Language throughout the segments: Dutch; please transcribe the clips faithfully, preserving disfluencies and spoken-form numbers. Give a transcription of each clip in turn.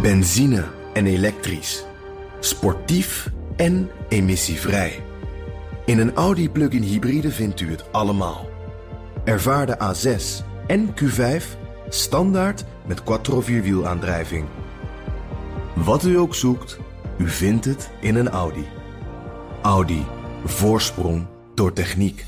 Benzine en elektrisch. Sportief en emissievrij. In een Audi plug-in hybride vindt u het allemaal. Ervaar de A zes en Q vijf standaard met quattro vierwielaandrijving. Wat u ook zoekt, u vindt het in een Audi. Audi. Voorsprong door techniek.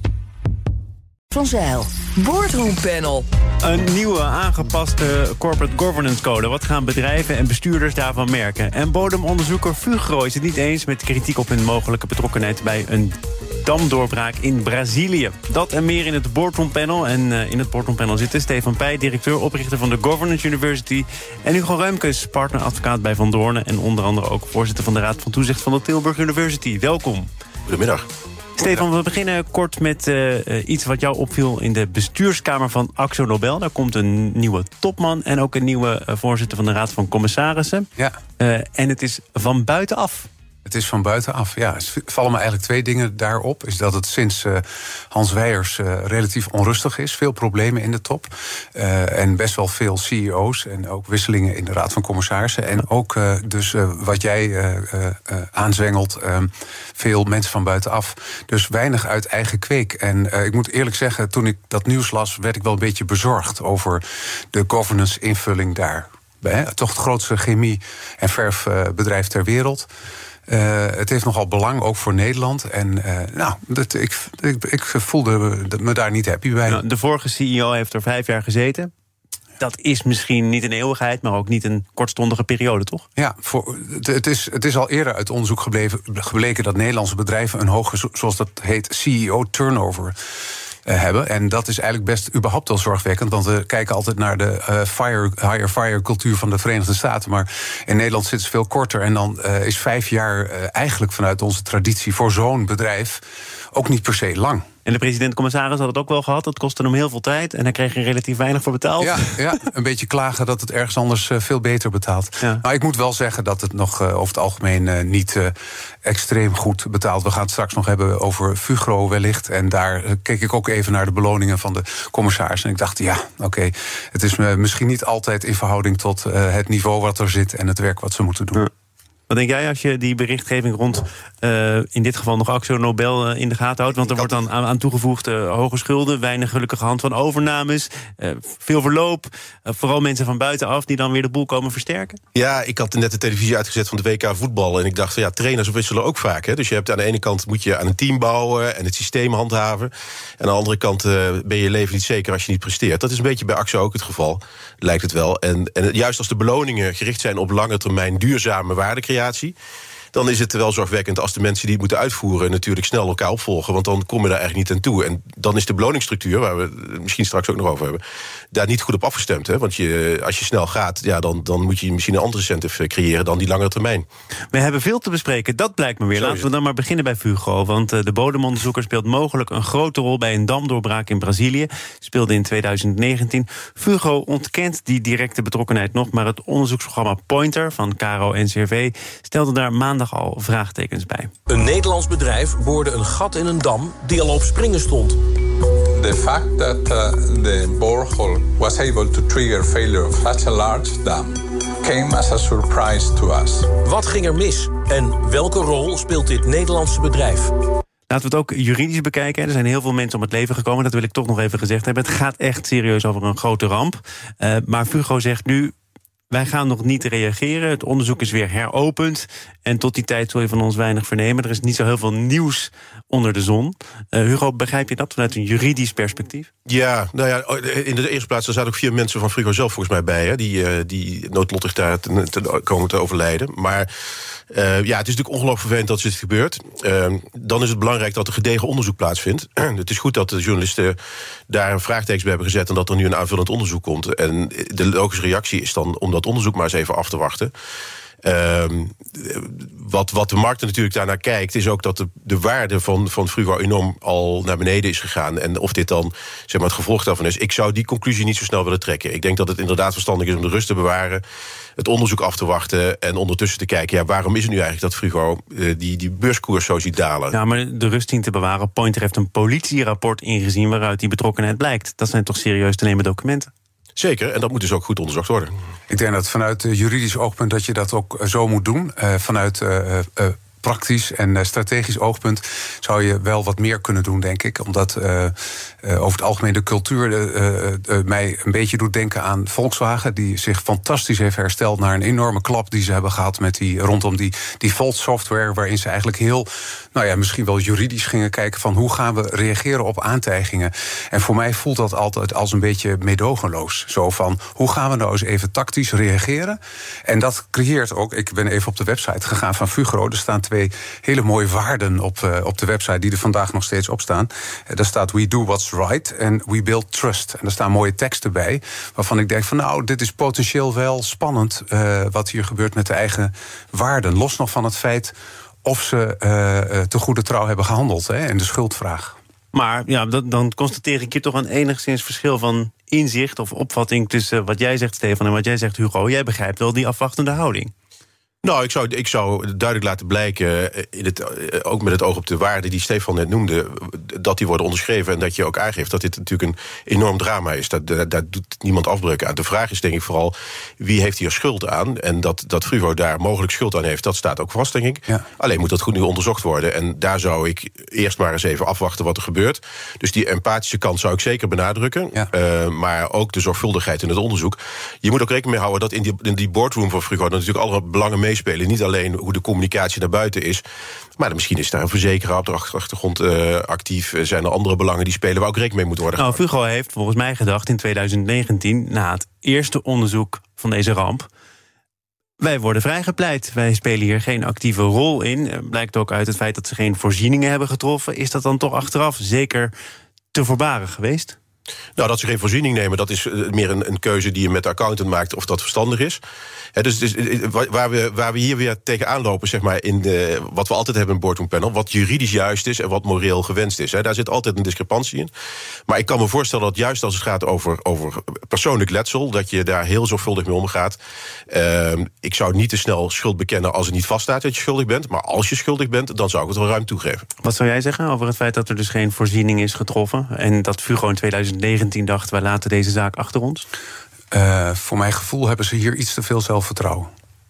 Van Zijl. Boardroom Panel. Een nieuwe aangepaste corporate governance code. Wat gaan bedrijven en bestuurders daarvan merken? En bodemonderzoeker Fugro is het niet eens met kritiek op hun mogelijke betrokkenheid bij een damdoorbraak in Brazilië. Dat en meer in het Boardroom Panel. En uh, in het Boardroom Panel zitten Stefan Pij, directeur, oprichter van de Governance University. En Hugo Reumkes, partneradvocaat bij Van Doornen. En onder andere ook voorzitter van de Raad van Toezicht van de Tilburg University. Welkom. Goedemiddag. Stefan, we beginnen kort met uh, iets wat jou opviel in de bestuurskamer van Akzo Nobel. Daar komt een nieuwe topman en ook een nieuwe uh, voorzitter van de Raad van Commissarissen. Ja. Uh, en het is van buitenaf. Het is van buitenaf, ja. Er vallen me eigenlijk twee dingen daarop. Is dat het sinds uh, Hans Wijers uh, relatief onrustig is. Veel problemen in de top. Uh, en best wel veel C E O's en ook wisselingen in de Raad van Commissarissen. En ook uh, dus uh, wat jij uh, uh, aanzwengelt, uh, veel mensen van buitenaf. Dus weinig uit eigen kweek. En uh, ik moet eerlijk zeggen, toen ik dat nieuws las, werd ik wel een beetje bezorgd over de governance invulling daar. Bij, toch het grootste chemie- en verfbedrijf ter wereld. Uh, het heeft nogal belang, ook voor Nederland. En uh, nou, dat, ik, ik, ik voelde me daar niet happy bij. Nou, de vorige C E O heeft er vijf jaar gezeten. Dat is misschien niet een eeuwigheid, maar ook niet een kortstondige periode, toch? Ja, voor, het, is, het is al eerder uit onderzoek gebleven, gebleken dat Nederlandse bedrijven een hoge, zoals dat heet, C E O-turnover Uh, hebben. En dat is eigenlijk best überhaupt wel zorgwekkend, want we kijken altijd naar de uh, fire, higher fire cultuur van de Verenigde Staten. Maar in Nederland zit het veel korter. En dan uh, is vijf jaar uh, eigenlijk vanuit onze traditie voor zo'n bedrijf ook niet per se lang. En de president-commissaris had het ook wel gehad. Dat kostte hem heel veel tijd en hij kreeg er relatief weinig voor betaald. Ja, ja, een beetje klagen dat het ergens anders uh, veel beter betaalt. Ja. Maar ik moet wel zeggen dat het nog uh, over het algemeen uh, niet uh, extreem goed betaalt. We gaan het straks nog hebben over Fugro wellicht. En daar uh, keek ik ook even naar de beloningen van de commissaris. En ik dacht, ja, oké, okay, het is uh, misschien niet altijd in verhouding tot uh, het niveau wat er zit en het werk wat ze moeten doen. Ja. Wat denk jij als je die berichtgeving rond, uh, in dit geval nog Akzo Nobel, uh, in de gaten houdt? Want er wordt dan aan, aan toegevoegd uh, hoge schulden, weinig gelukkige hand van overnames, uh, veel verloop. Uh, vooral mensen van buitenaf die dan weer de boel komen versterken? Ja, ik had net de televisie uitgezet van de W K voetbal. En ik dacht, van, ja, trainers wisselen ook vaak. Hè? Dus je hebt aan de ene kant moet je aan een team bouwen en het systeem handhaven. En aan de andere kant uh, ben je leven niet zeker als je niet presteert. Dat is een beetje bij Akzo ook het geval, lijkt het wel. En, en juist als de beloningen gericht zijn op lange termijn duurzame waardecreatie, dan is het wel zorgwekkend als de mensen die het moeten uitvoeren natuurlijk snel elkaar opvolgen, want dan kom je daar eigenlijk niet aan toe. En dan is de beloningsstructuur, waar we het misschien straks ook nog over hebben, daar niet goed op afgestemd. Hè? Want je, als je snel gaat, ja, dan, dan moet je misschien een andere incentive creëren dan die langere termijn. We hebben veel te bespreken, dat blijkt me weer. Zo Laten we dan maar beginnen bij Fugro. Want de bodemonderzoeker speelt mogelijk een grote rol bij een damdoorbraak in Brazilië. Speelde in tweeduizend negentien. Fugro ontkent die directe betrokkenheid nog, maar het onderzoeksprogramma Pointer van Caro N C R V stelde daar maandag al vraagtekens bij. Een Nederlands bedrijf boorde een gat in een dam die al op springen stond. The fact that uh, the borehole was able to trigger failure of such a large dam came as a surprise to us. Wat ging er mis? En welke rol speelt dit Nederlandse bedrijf? Laten we het ook juridisch bekijken. Er zijn heel veel mensen om het leven gekomen. Dat wil ik toch nog even gezegd hebben. Het gaat echt serieus over een grote ramp. Uh, maar Fugro zegt nu, wij gaan nog niet reageren. Het onderzoek is weer heropend. En tot die tijd zul je van ons weinig vernemen. Er is niet zo heel veel nieuws onder de zon. Uh, Hugo, begrijp je dat vanuit een juridisch perspectief? Ja, nou ja, in de eerste plaats er zaten ook vier mensen van Fugro zelf volgens mij bij, hè, die, uh, die noodlottig daar te, te komen te overlijden. Maar uh, ja, het is natuurlijk ongelooflijk vervelend dat dit gebeurt. Uh, dan is het belangrijk dat er gedegen onderzoek plaatsvindt. Het is goed dat de journalisten daar een vraagtekens bij hebben gezet en dat er nu een aanvullend onderzoek komt. En de logische reactie is dan om dat onderzoek maar eens even af te wachten. Uh, wat, wat de markt natuurlijk daarnaar kijkt, is ook dat de, de waarde van, van Fugro enorm al naar beneden is gegaan. En of dit dan zeg maar, het gevolg daarvan is, ik zou die conclusie niet zo snel willen trekken. Ik denk dat het inderdaad verstandig is om de rust te bewaren, het onderzoek af te wachten en ondertussen te kijken, ja, waarom is het nu eigenlijk dat Fugro uh, die, die beurskoers zo ziet dalen? Ja, maar de rust zien te bewaren. Pointer heeft een politierapport ingezien waaruit die betrokkenheid blijkt. Dat zijn toch serieus te nemen documenten? Zeker, en dat moet dus ook goed onderzocht worden. Ik denk dat vanuit juridisch oogpunt dat je dat ook zo moet doen. Uh, vanuit uh, uh, praktisch en uh, strategisch oogpunt zou je wel wat meer kunnen doen, denk ik. Omdat uh, uh, over het algemeen de cultuur uh, uh, uh, mij een beetje doet denken aan Volkswagen, die zich fantastisch heeft hersteld naar een enorme klap die ze hebben gehad met die, rondom die default software, waarin ze eigenlijk heel, nou ja, misschien wel juridisch gingen kijken van hoe gaan we reageren op aantijgingen. En voor mij voelt dat altijd als een beetje meedogenloos. Zo van, hoe gaan we nou eens even tactisch reageren? En dat creëert ook, ik ben even op de website gegaan van Fugro, er staan twee hele mooie waarden op, uh, op de website die er vandaag nog steeds op staan. Uh, daar staat we do what's right and we build trust. En er staan mooie teksten bij waarvan ik denk van nou, dit is potentieel wel spannend uh, wat hier gebeurt met de eigen waarden. Los nog van het feit of ze uh, uh, te goede trouw hebben gehandeld, hè, en de schuldvraag. Maar ja, dat, dan constateer ik hier toch een enigszins verschil van inzicht of opvatting tussen wat jij zegt, Stefan, en wat jij zegt, Hugo. Jij begrijpt wel die afwachtende houding. Nou, ik zou, ik zou duidelijk laten blijken, in het, ook met het oog op de waarden die Stefan net noemde, dat die worden onderschreven en dat je ook aangeeft dat dit natuurlijk een enorm drama is. Daar, daar, daar doet niemand afbreuk aan. De vraag is denk ik vooral, wie heeft hier schuld aan? En dat, dat Fugro daar mogelijk schuld aan heeft, dat staat ook vast, denk ik. Ja. Alleen moet dat goed nu onderzocht worden. En daar zou ik eerst maar eens even afwachten wat er gebeurt. Dus die empathische kant zou ik zeker benadrukken. Ja. Uh, maar ook de zorgvuldigheid in het onderzoek. Je moet ook rekening mee houden dat in die, in die boardroom van Fugro natuurlijk alle belangen mee spelen. Niet alleen hoe de communicatie naar buiten is, maar misschien is daar een verzekeraar op de achtergrond uh, actief. Zijn er andere belangen die spelen waar ook rekening mee moet worden gehouden. Nou, Fugro heeft volgens mij gedacht in twintig negentien, na het eerste onderzoek van deze ramp, wij worden vrijgepleit. Wij spelen hier geen actieve rol in. Blijkt ook uit het feit dat ze geen voorzieningen hebben getroffen. Is dat dan toch achteraf zeker te voorbaren geweest? Nou, dat ze geen voorziening nemen, dat is meer een, een keuze die je met de accountant maakt of dat verstandig is. He, dus, dus waar, we, waar we hier weer tegenaan lopen, zeg maar, in de, wat we altijd hebben in een boardroom panel, wat juridisch juist is en wat moreel gewenst is. He, daar zit altijd een discrepantie in. Maar ik kan me voorstellen dat juist als het gaat over, over persoonlijk letsel, dat je daar heel zorgvuldig mee omgaat. Uh, ik zou niet te snel schuld bekennen als het niet vaststaat dat je schuldig bent. Maar als je schuldig bent, dan zou ik het wel ruim toegeven. Wat zou jij zeggen over het feit dat er dus geen voorziening is getroffen en dat Fugro in twintig negentien dacht, wij laten deze zaak achter ons? Uh, voor mijn gevoel hebben ze hier iets te veel zelfvertrouwen.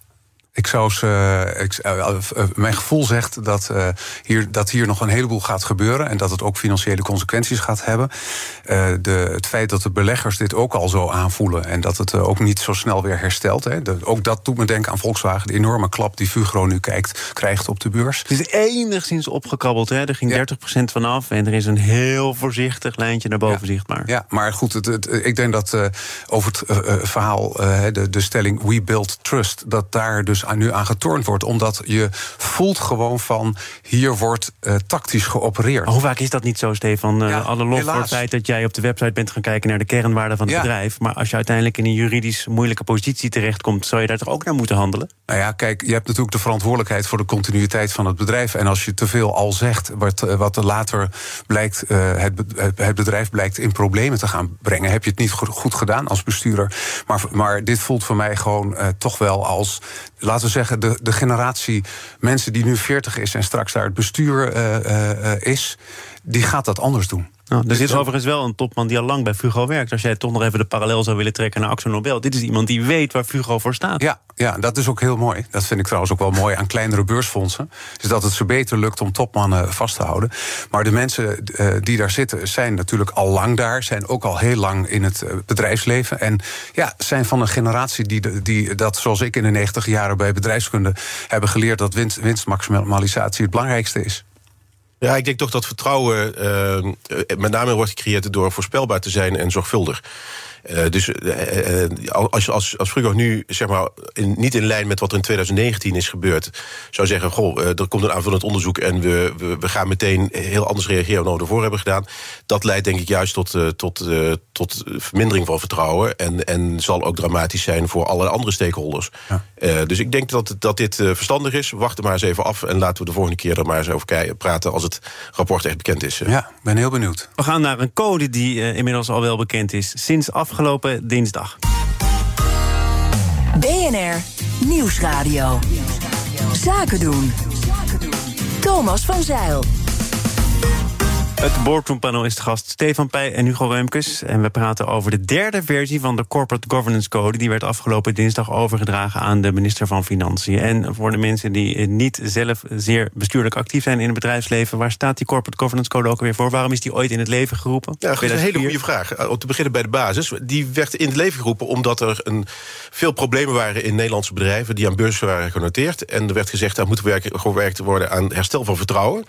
Ik zou ze, ik, uh, uh, mijn gevoel zegt dat, uh, hier, dat hier nog een heleboel gaat gebeuren en dat het ook financiële consequenties gaat hebben. Uh, de, het feit dat de beleggers dit ook al zo aanvoelen en dat het uh, ook niet zo snel weer herstelt. Hè, de, ook dat doet me denken aan Volkswagen, de enorme klap die Fugro nu kijkt, krijgt op de beurs. Het is enigszins opgekrabbeld, hè? Er ging ja. dertig procent vanaf en er is een heel voorzichtig lijntje naar boven ja. zichtbaar. Ja, maar goed, het, het, ik denk dat uh, over het uh, verhaal, uh, de, de stelling we build trust, dat daar dus nu aan getornd wordt, omdat je voelt gewoon van hier wordt uh, tactisch geopereerd. Maar hoe vaak is dat niet zo, Stefan? Uh, ja, alle lof voor het feit dat jij op de website bent gaan kijken naar de kernwaarden van het ja. bedrijf, maar als je uiteindelijk in een juridisch moeilijke positie terechtkomt, zou je daar toch ook naar moeten handelen? Nou ja, kijk, je hebt natuurlijk de verantwoordelijkheid voor de continuïteit van het bedrijf en als je te veel al zegt, wat, wat er later blijkt, uh, het, het bedrijf blijkt in problemen te gaan brengen, heb je het niet goed gedaan als bestuurder. Maar, maar dit voelt voor mij gewoon uh, toch wel als, laten we zeggen, de, de generatie mensen die nu veertig is en straks daar het bestuur uh, uh, is, die gaat dat anders doen. Nou, er zit overigens wel een topman die al lang bij Fugro werkt. Als jij toch nog even de parallel zou willen trekken naar AkzoNobel. Dit is iemand die weet waar Fugro voor staat. Ja, ja, dat is ook heel mooi. Dat vind ik trouwens ook wel mooi aan kleinere beursfondsen. Dus dat het ze beter lukt om topmannen vast te houden. Maar de mensen uh, die daar zitten zijn natuurlijk al lang daar. Zijn ook al heel lang in het uh, bedrijfsleven. En ja, zijn van een generatie die, die dat, zoals ik in de negentig jaren bij bedrijfskunde hebben geleerd, dat winst, winstmaximalisatie het belangrijkste is. Ja, ik denk toch dat vertrouwen uh, met name wordt gecreëerd door voorspelbaar te zijn en zorgvuldig. Uh, dus uh, uh, als, als, als Fugro nu zeg maar in, niet in lijn met wat er in twintig negentien is gebeurd, zou zeggen, goh, uh, er komt een aanvullend onderzoek en we, we, we gaan meteen heel anders reageren dan we ervoor hebben gedaan. Dat leidt denk ik juist tot, uh, tot, uh, tot vermindering van vertrouwen en, en zal ook dramatisch zijn voor alle andere stakeholders. Ja. Uh, dus ik denk dat, dat dit uh, verstandig is. Wacht er maar eens even af en laten we de volgende keer er maar eens over kijken, praten als het rapport echt bekend is. Ja, ik ben heel benieuwd. We gaan naar een code die uh, inmiddels al wel bekend is sinds afgelopen dinsdag. B N R Nieuwsradio. Zaken doen. Thomas van Zeil. Het boardroompanel is de gast Stefan Pij en Hugo Reumkes. En we praten over de derde versie van de Corporate Governance Code. Die werd afgelopen dinsdag overgedragen aan de minister van Financiën. En voor de mensen die niet zelf zeer bestuurlijk actief zijn in het bedrijfsleven, waar staat die Corporate Governance Code ook weer voor? Waarom is die ooit in het leven geroepen? Ja, dat is een hele goede vraag. Om te beginnen bij de basis. Die werd in het leven geroepen omdat er een, veel problemen waren in Nederlandse bedrijven die aan beurzen waren genoteerd. En er werd gezegd, daar moet gewerkt worden aan herstel van vertrouwen.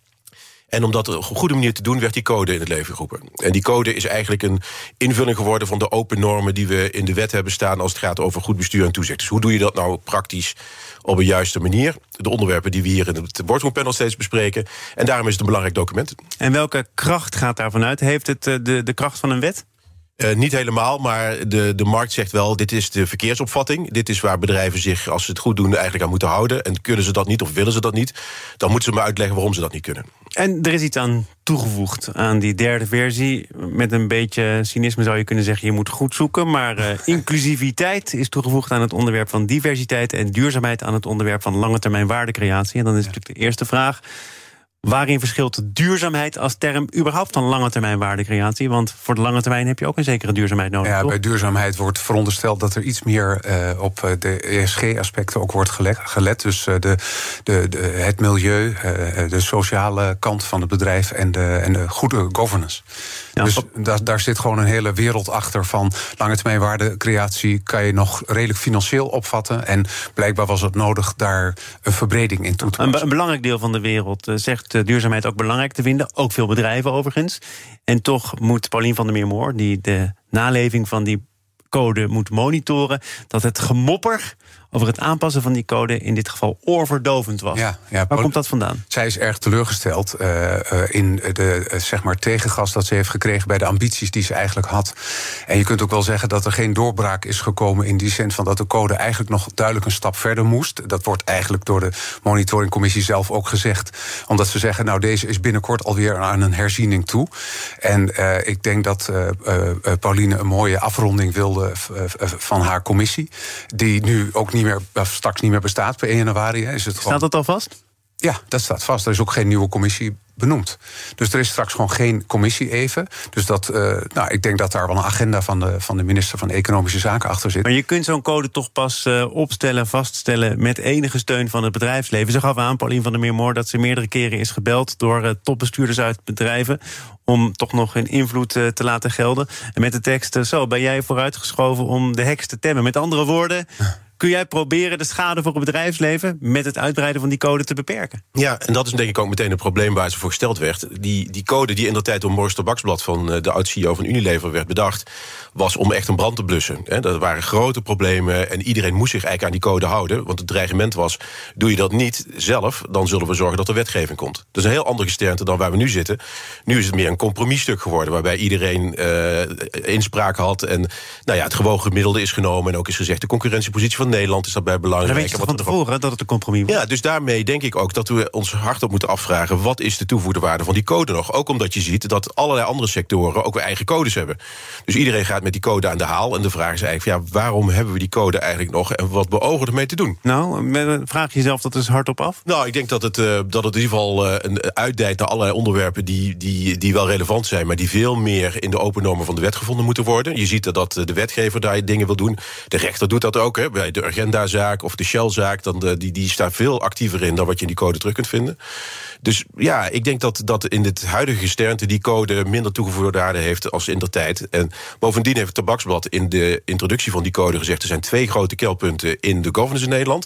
En om dat op een goede manier te doen, werd die code in het leven geroepen. En die code is eigenlijk een invulling geworden van de open normen die we in de wet hebben staan als het gaat over goed bestuur en toezicht. Dus hoe doe je dat nou praktisch op een juiste manier? De onderwerpen die we hier in het boardroompanel steeds bespreken. En daarom is het een belangrijk document. En welke kracht gaat daarvan uit? Heeft het de, de kracht van een wet? Uh, niet helemaal, maar de, de markt zegt wel, dit is de verkeersopvatting. Dit is waar bedrijven zich, als ze het goed doen, eigenlijk aan moeten houden. En kunnen ze dat niet of willen ze dat niet, dan moeten ze maar uitleggen waarom ze dat niet kunnen. En er is iets aan toegevoegd aan die derde versie. Met een beetje cynisme zou je kunnen zeggen, je moet goed zoeken. Maar uh, inclusiviteit is toegevoegd aan het onderwerp van diversiteit en duurzaamheid aan het onderwerp van lange termijn waardecreatie. En dan is natuurlijk de eerste vraag: waarin verschilt duurzaamheid als term überhaupt van lange termijn waardecreatie? Want voor de lange termijn heb je ook een zekere duurzaamheid nodig. Ja, toch? Bij duurzaamheid wordt verondersteld dat er iets meer uh, op de E S G-aspecten ook wordt gelet. gelet. Dus uh, de, de, de, het milieu, uh, de sociale kant van het bedrijf en de, en de goede governance. Ja, dus da, daar zit gewoon een hele wereld achter van lange termijn waardecreatie kan je nog redelijk financieel opvatten. En blijkbaar was het nodig daar een verbreding in toe te passen. Een, een belangrijk deel van de wereld uh, zegt duurzaamheid ook belangrijk te vinden. Ook veel bedrijven overigens. En toch moet Paulien van der Meermoor, die de naleving van die code moet monitoren, dat het gemopper over het aanpassen van die code in dit geval oorverdovend was. Ja, ja, Waar komt dat vandaan? Zij is erg teleurgesteld uh, uh, in de uh, zeg maar tegengas dat ze heeft gekregen bij de ambities die ze eigenlijk had. En je kunt ook wel zeggen dat er geen doorbraak is gekomen in die zin van dat de code eigenlijk nog duidelijk een stap verder moest. Dat wordt eigenlijk door de monitoringcommissie zelf ook gezegd. Omdat ze zeggen, nou deze is binnenkort alweer aan een herziening toe. En uh, ik denk dat uh, uh, Pauline een mooie afronding wilde uh, uh, van haar commissie. Die nu ook niet meer, straks niet meer bestaat per één januari. Is het Staat gewoon... dat al vast? Ja, dat staat vast. Er is ook geen nieuwe commissie benoemd. Dus er is straks gewoon geen commissie even. Dus dat, uh, nou, ik denk dat daar wel een agenda van de, van de minister van Economische Zaken achter zit. Maar je kunt zo'n code toch pas uh, opstellen, vaststellen met enige steun van het bedrijfsleven. Ze gaf aan, Paulien van der Meermoor, dat ze meerdere keren is gebeld door uh, topbestuurders uit bedrijven om toch nog hun invloed uh, te laten gelden. En met de tekst, uh, zo, ben jij vooruitgeschoven om de heks te temmen. Met andere woorden, kun jij proberen de schade voor het bedrijfsleven met het uitbreiden van die code te beperken? Ja, en dat is denk ik ook meteen een probleem waar ze voor gesteld werd. Die, die code die in de tijd door Morris Tabaksblad van de oud-C E O van Unilever werd bedacht, was om echt een brand te blussen. Er waren grote problemen en iedereen moest zich eigenlijk aan die code houden. Want het dreigement was, doe je dat niet zelf, dan zullen we zorgen dat er wetgeving komt. Dat is een heel andere gesternte dan waar we nu zitten. Nu is het meer een compromisstuk geworden, waarbij iedereen uh, inspraak had en nou ja, het gewoon gemiddelde is genomen. En ook is gezegd, de concurrentiepositie van Nederland is daarbij belangrijk. Dan weet je van tevoren dat het een compromis was. Ja, dus daarmee denk ik ook dat we ons hardop moeten afvragen, wat is de toegevoegde waarde van die code nog? Ook omdat je ziet dat allerlei andere sectoren ook weer eigen codes hebben. Dus iedereen gaat met die code aan de haal. En de vraag is eigenlijk, ja, waarom hebben we die code eigenlijk nog en wat beogen ermee te doen? Nou, vraag je jezelf dat dus hardop af? Nou, ik denk dat het, uh, dat het in ieder geval uh, een uitdijt naar allerlei onderwerpen die, die, die wel relevant zijn, maar die veel meer in de open normen van de wet gevonden moeten worden. Je ziet dat de wetgever daar dingen wil doen. De rechter doet dat ook, hè, bij de Urgenda-zaak of de Shell-zaak. Dan de, die, die staat veel actiever in dan wat je in die code terug kunt vinden. Dus ja, ik denk dat, dat in dit huidige gesternte die code minder toegevoegde waarde heeft als in der tijd. En bovendien heeft het Tabaksblad in de introductie van die code gezegd, er zijn twee grote keelpunten in de governance in Nederland.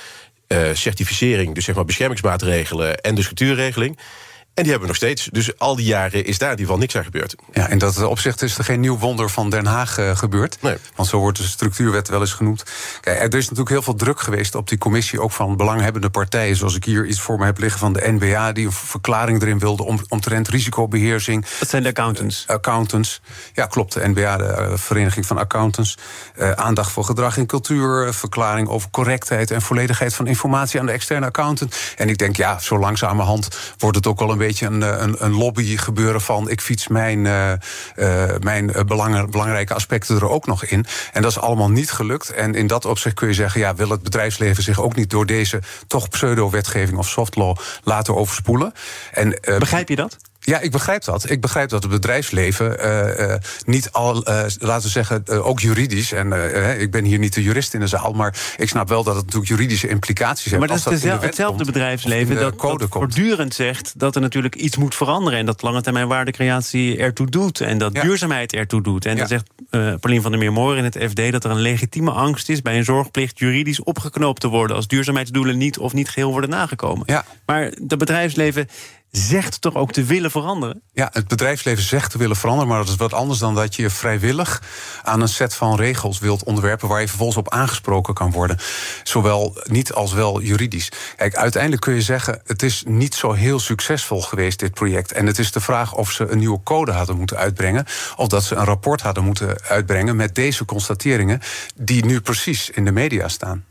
Uh, certificering, dus zeg maar beschermingsmaatregelen en de structuurregeling. En die hebben we nog steeds. Dus al die jaren is daar in ieder geval niks aan gebeurd. Ja, in dat opzicht is er geen nieuw wonder van Den Haag uh, gebeurd. Nee. Want zo wordt de structuurwet wel eens genoemd. Kijk, er is natuurlijk heel veel druk geweest op die commissie, ook van belanghebbende partijen. Zoals ik hier iets voor me heb liggen van de N B A, die een verklaring erin wilde om, omtrent risicobeheersing. Dat zijn de accountants. Uh, accountants. Ja, klopt. De N B A, de uh, Vereniging van Accountants. Uh, aandacht voor gedrag en cultuur. Uh, verklaring over correctheid en volledigheid van informatie aan de externe accountant. En ik denk, ja, zo langzamerhand wordt het ook wel een beetje een, een, een lobby gebeuren van ik fiets mijn, uh, uh, mijn uh, belang, belangrijke aspecten er ook nog in. En dat is allemaal niet gelukt. En in dat opzicht kun je zeggen, ja, wil het bedrijfsleven zich ook niet door deze toch pseudo-wetgeving of soft law laten overspoelen. En, uh, Begrijp je dat? Ja, ik begrijp dat. Ik begrijp dat het bedrijfsleven uh, uh, niet al, uh, laten we zeggen, uh, ook juridisch... en uh, ik ben hier niet de jurist in de zaal... maar ik snap wel dat het natuurlijk juridische implicaties heeft. Maar dat is als dat dezelfde, hetzelfde komt, bedrijfsleven dat, dat voortdurend zegt... dat er natuurlijk iets moet veranderen... en dat lange termijn waardecreatie ertoe doet... en dat ja. duurzaamheid ertoe doet. En ja. dan zegt uh, Paulien van der Meermoor in het F D... dat er een legitieme angst is bij een zorgplicht... juridisch opgeknoopt te worden... als duurzaamheidsdoelen niet of niet geheel worden nagekomen. Ja. Maar het bedrijfsleven... zegt toch ook te willen veranderen? Ja, het bedrijfsleven zegt te willen veranderen... maar dat is wat anders dan dat je vrijwillig aan een set van regels wilt onderwerpen... waar je vervolgens op aangesproken kan worden. Zowel niet als wel juridisch. Kijk, uiteindelijk kun je zeggen... het is niet zo heel succesvol geweest, dit project. En het is de vraag of ze een nieuwe code hadden moeten uitbrengen... of dat ze een rapport hadden moeten uitbrengen... met deze constateringen die nu precies in de media staan.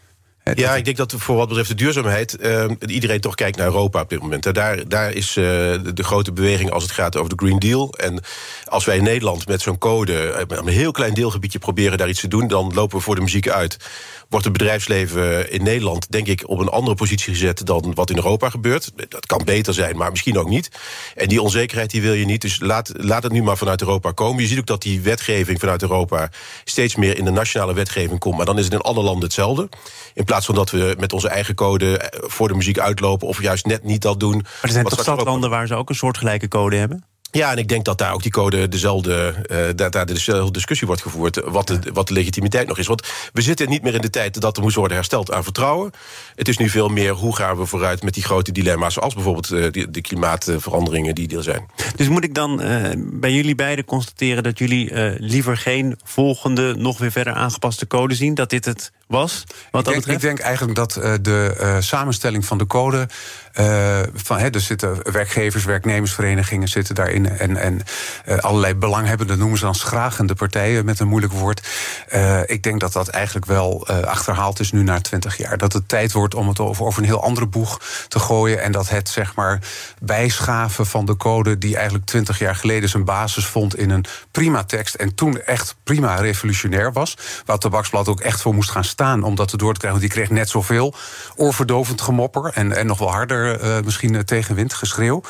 Ja, ik denk dat voor wat betreft de duurzaamheid... Uh, iedereen toch kijkt naar Europa op dit moment. Daar, daar is uh, de, de grote beweging als het gaat over de Green Deal. En als wij in Nederland met zo'n code... met een heel klein deelgebiedje proberen daar iets te doen... dan lopen we voor de muziek uit. Wordt het bedrijfsleven in Nederland, denk ik... op een andere positie gezet dan wat in Europa gebeurt. Dat kan beter zijn, maar misschien ook niet. En die onzekerheid die wil je niet. Dus laat, laat het nu maar vanuit Europa komen. Je ziet ook dat die wetgeving vanuit Europa... steeds meer in de nationale wetgeving komt. Maar dan is het in alle landen hetzelfde. In plaats van dat we met onze eigen code voor de muziek uitlopen... of juist net niet dat doen. Maar er zijn toch stadlanden waar ze ook een soortgelijke code hebben? Ja, en ik denk dat daar ook die code dezelfde, uh, dat daar dezelfde discussie wordt gevoerd... Wat de, wat de legitimiteit nog is. Want we zitten niet meer in de tijd dat er moest worden hersteld aan vertrouwen. Het is nu veel meer hoe gaan we vooruit met die grote dilemma's... zoals bijvoorbeeld uh, de, de klimaatveranderingen die er zijn. Dus moet ik dan uh, bij jullie beiden constateren... dat jullie uh, liever geen volgende, nog weer verder aangepaste code zien? Dat dit het was? Wat ik, denk, ik denk eigenlijk dat uh, de uh, samenstelling van de code... Uh, van, he, er zitten werkgevers, werknemersverenigingen zitten daarin... en, en uh, allerlei belanghebbenden, noemen ze dan schragende partijen... met een moeilijk woord. Uh, ik denk dat dat eigenlijk wel uh, achterhaald is nu na twintig jaar. Dat het tijd wordt om het over, over een heel andere boeg te gooien... en dat het, zeg maar, bijschaven van de code... die eigenlijk twintig jaar geleden zijn basis vond in een prima tekst... en toen echt prima revolutionair was... waar het Tabaksblad ook echt voor moest gaan staan... om dat erdoor te krijgen, want die kreeg net zoveel oorverdovend gemopper... en, en nog wel harder Uh, misschien uh, tegenwind, geschreeuw.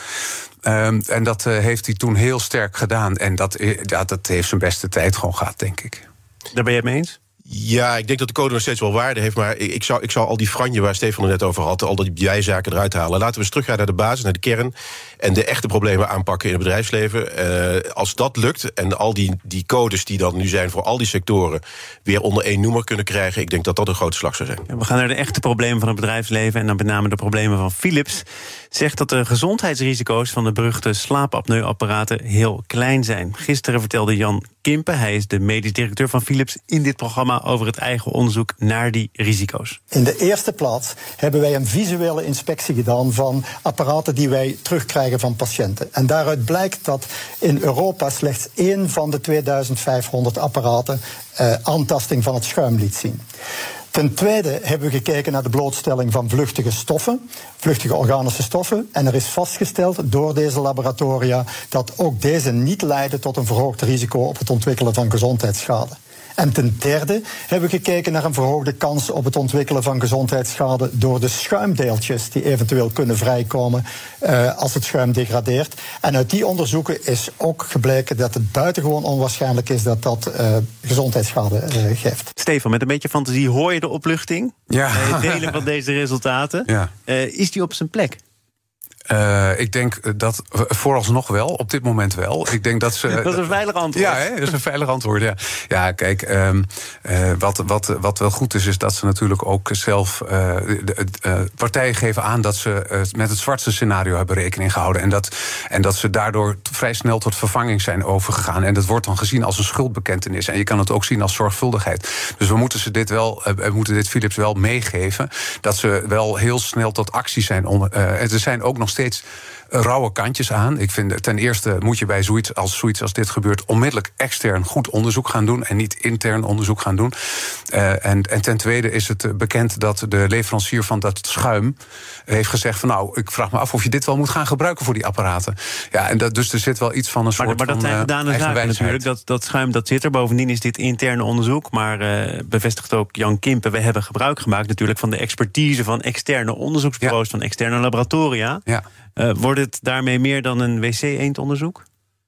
Um, en dat uh, heeft hij toen heel sterk gedaan. En dat, uh, ja, dat heeft zijn beste tijd gewoon gehad, denk ik. Daar ben je het mee eens? Ja, ik denk dat de code nog steeds wel waarde heeft... maar ik zou, ik zou al die franje waar Stefan het net over had... al die bijzaken eruit halen. Laten we eens teruggaan naar de basis, naar de kern... en de echte problemen aanpakken in het bedrijfsleven. Uh, als dat lukt en al die, die codes die dan nu zijn... voor al die sectoren weer onder één noemer kunnen krijgen... ik denk dat dat een grote slag zou zijn. Ja, we gaan naar de echte problemen van het bedrijfsleven... en dan met name de problemen van Philips. Zegt dat de gezondheidsrisico's van de beruchte slaapapneuapparaten... heel klein zijn. Gisteren vertelde Jan Kimpe, hij is de medisch directeur van Philips... in dit programma over het eigen onderzoek naar die risico's. In de eerste plaats hebben wij een visuele inspectie gedaan... van apparaten die wij terugkrijgen van patiënten. En daaruit blijkt dat in Europa slechts één van de tweeduizend vijfhonderd apparaten... Uh, aantasting van het schuim liet zien. Ten tweede hebben we gekeken naar de blootstelling van vluchtige stoffen, vluchtige organische stoffen. En er is vastgesteld door deze laboratoria dat ook deze niet leiden tot een verhoogd risico op het ontwikkelen van gezondheidsschade. En ten derde hebben we gekeken naar een verhoogde kans op het ontwikkelen van gezondheidsschade door de schuimdeeltjes die eventueel kunnen vrijkomen uh, als het schuim degradeert. En uit die onderzoeken is ook gebleken dat het buitengewoon onwaarschijnlijk is dat dat uh, gezondheidsschade uh, geeft. Stefan, met een beetje fantasie hoor je de opluchting? Ja. Bij het delen van deze resultaten. Ja. Uh, is die op zijn plek? Uh, ik denk dat vooralsnog wel, op dit moment wel. Ik denk dat ze. Dat is een veilig antwoord. Ja, hè, dat is een veilig antwoord. Ja, ja kijk, um, uh, wat, wat, wat wel goed is, is dat ze natuurlijk ook zelf. Uh, de, uh, partijen geven aan dat ze uh, met het zwartste scenario hebben rekening gehouden. En dat, en dat ze daardoor vrij snel tot vervanging zijn overgegaan. En dat wordt dan gezien als een schuldbekentenis. En je kan het ook zien als zorgvuldigheid. Dus we moeten ze dit wel, uh, we moeten dit Philips wel meegeven. Dat ze wel heel snel tot actie zijn. Om, uh, er zijn ook nog steeds rauwe kantjes aan. Ik vind, ten eerste moet je bij zoiets als, zoiets als dit gebeurt onmiddellijk extern goed onderzoek gaan doen en niet intern onderzoek gaan doen. Uh, en, en ten tweede is het bekend dat de leverancier van dat schuim heeft gezegd van nou, ik vraag me af of je dit wel moet gaan gebruiken voor die apparaten. Ja, en dat, dus er zit wel iets van een soort maar, maar dat van zijn gedane zaken natuurlijk. Dat, dat schuim dat zit er. Bovendien is dit interne onderzoek. Maar uh, bevestigt ook Jan Kimpe, we hebben gebruik gemaakt natuurlijk van de expertise van externe onderzoeksbureaus, ja. van externe laboratoria. Ja. Uh, worden Wordt het daarmee meer dan een wc-eendonderzoek?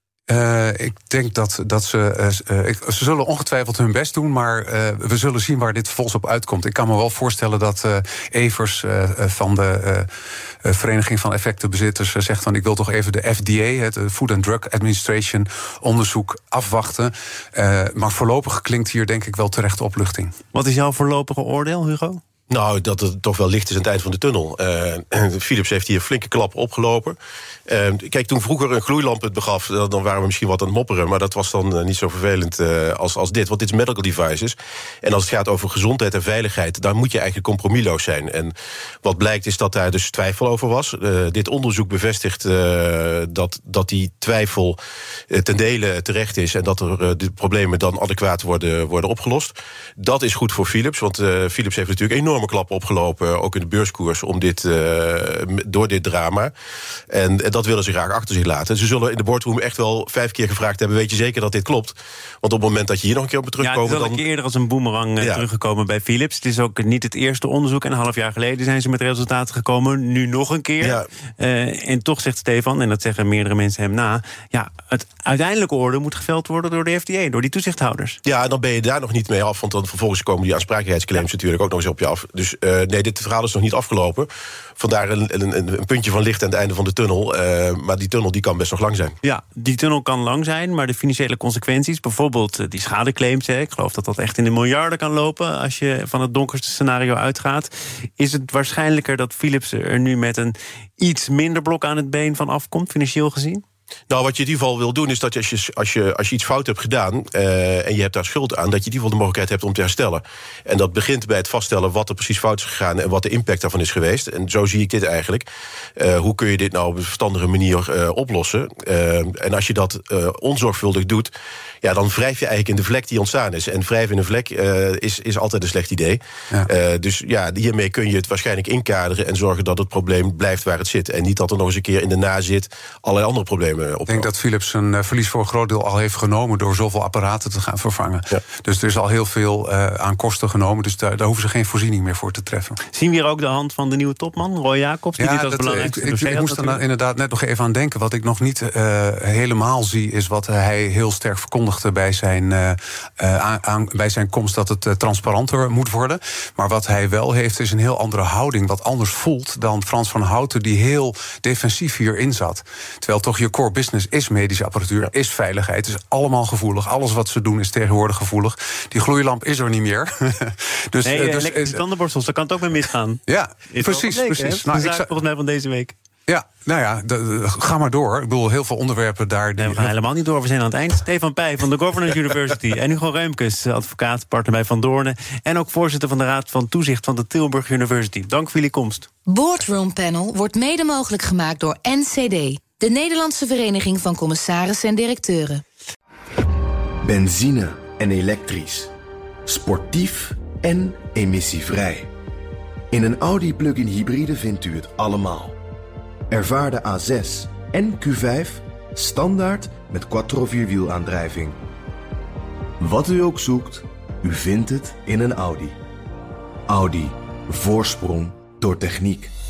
Uh, ik denk dat, dat ze... Uh, ik, ze zullen ongetwijfeld hun best doen, maar uh, we zullen zien waar dit vervolgens op uitkomt. Ik kan me wel voorstellen dat uh, Evers uh, van de uh, uh, Vereniging van Effectenbezitters uh, zegt van ik wil toch even de F D A, het Food and Drug Administration, onderzoek afwachten. Uh, maar voorlopig klinkt hier denk ik wel terecht opluchting. Wat is jouw voorlopige oordeel, Hugo? Nou, dat het toch wel licht is aan het eind van de tunnel. Uh, Philips heeft hier flinke klap opgelopen. Uh, kijk, toen vroeger een gloeilamp het begaf, dan waren we misschien wat aan het mopperen, maar dat was dan uh, niet zo vervelend uh, als, als dit. Want dit is medical devices. En als het gaat over gezondheid en veiligheid, daar moet je eigenlijk compromisloos zijn. En wat blijkt is dat daar dus twijfel over was. Uh, dit onderzoek bevestigt uh, dat, dat die twijfel uh, ten dele terecht is en dat er uh, de problemen dan adequaat worden, worden opgelost. Dat is goed voor Philips, want uh, Philips heeft natuurlijk enorme klappen opgelopen, ook in de beurskoers, om dit, uh, door dit drama. En, en dat willen ze graag achter zich laten. Ze zullen in de boardroom echt wel vijf keer gevraagd hebben, weet je zeker dat dit klopt? Want op het moment dat je hier nog een keer op terugkomen... Ja, het is al dan... een keer eerder als een boemerang uh, ja. teruggekomen bij Philips. Het is ook niet het eerste onderzoek. En een half jaar geleden zijn ze met resultaten gekomen. Nu nog een keer. Ja. Uh, en toch zegt Stefan, en dat zeggen meerdere mensen hem na, ja, het uiteindelijke oordeel moet geveld worden door de F D A, door die toezichthouders. Ja, en dan ben je daar nog niet mee af, want dan vervolgens komen die aansprakelijkheidsclaims ja. natuurlijk ook nog eens op je af. Dus uh, nee, dit verhaal is nog niet afgelopen. Vandaar een, een, een puntje van licht aan het einde van de tunnel. Uh, maar die tunnel die kan best nog lang zijn. Ja, die tunnel kan lang zijn, maar de financiële consequenties, bijvoorbeeld uh, die schadeclaims, hè, ik geloof dat dat echt in de miljarden kan lopen als je van het donkerste scenario uitgaat, is het waarschijnlijker dat Philips er nu met een iets minder blok aan het been van afkomt, financieel gezien? Nou, wat je in ieder geval wil doen, is dat als je, als je, als je iets fout hebt gedaan uh, en je hebt daar schuld aan, dat je in ieder geval de mogelijkheid hebt om te herstellen. En dat begint bij het vaststellen wat er precies fout is gegaan en wat de impact daarvan is geweest. En zo zie ik dit eigenlijk. Uh, hoe kun je dit nou op een verstandige manier uh, oplossen? Uh, en als je dat uh, onzorgvuldig doet, ja, dan wrijf je eigenlijk in de vlek die ontstaan is. En wrijven in een vlek uh, is, is altijd een slecht idee. Ja. Uh, dus ja, hiermee kun je het waarschijnlijk inkaderen en zorgen dat het probleem blijft waar het zit. En niet dat er nog eens een keer in de nazit allerlei andere problemen opkomen. Ik denk dat Philips een uh, verlies voor een groot deel al heeft genomen door zoveel apparaten te gaan vervangen. Ja. Dus er is al heel veel uh, aan kosten genomen. Dus daar, daar hoeven ze geen voorziening meer voor te treffen. Zien we hier ook de hand van de nieuwe topman, Roy Jacobs? Die ja, dit als dat, belangrijkste ik, ik, ik moest er inderdaad net nog even aan denken. Wat ik nog niet uh, helemaal zie, is wat hij heel sterk verkondigde bij zijn, uh, uh, aan, bij zijn komst, dat het uh, transparanter moet worden. Maar wat hij wel heeft, is een heel andere houding, wat anders voelt dan Frans van Houten, die heel defensief hierin zat. Terwijl toch je core business is medische apparatuur, is veiligheid, is allemaal gevoelig. Alles wat ze doen is tegenwoordig gevoelig. Die gloeilamp is er niet meer. dus, nee, uh, dus, elektrische tandenborstels, daar kan het ook mee misgaan. Ja, is precies, gebleken, precies. Nou, ik ik volgens mij van deze week. Ja, nou ja, de, de, ga maar door. Ik bedoel, heel veel onderwerpen daar. Die... Nee, we gaan helemaal niet door, we zijn aan het eind. Stefan Pij van de Governance University en Hugo Reumkes, advocaat, partner bij Van Doornen en ook voorzitter van de Raad van Toezicht van de Tilburg University. Dank voor jullie komst. Boardroom Panel wordt mede mogelijk gemaakt door N C D, de Nederlandse Vereniging van Commissarissen en Directeuren. Benzine en elektrisch. Sportief en emissievrij. In een Audi plug-in hybride vindt u het allemaal. Ervaar de A zes en Q vijf standaard met quattro vierwielaandrijving. Wat u ook zoekt, u vindt het in een Audi. Audi. Voorsprong door techniek.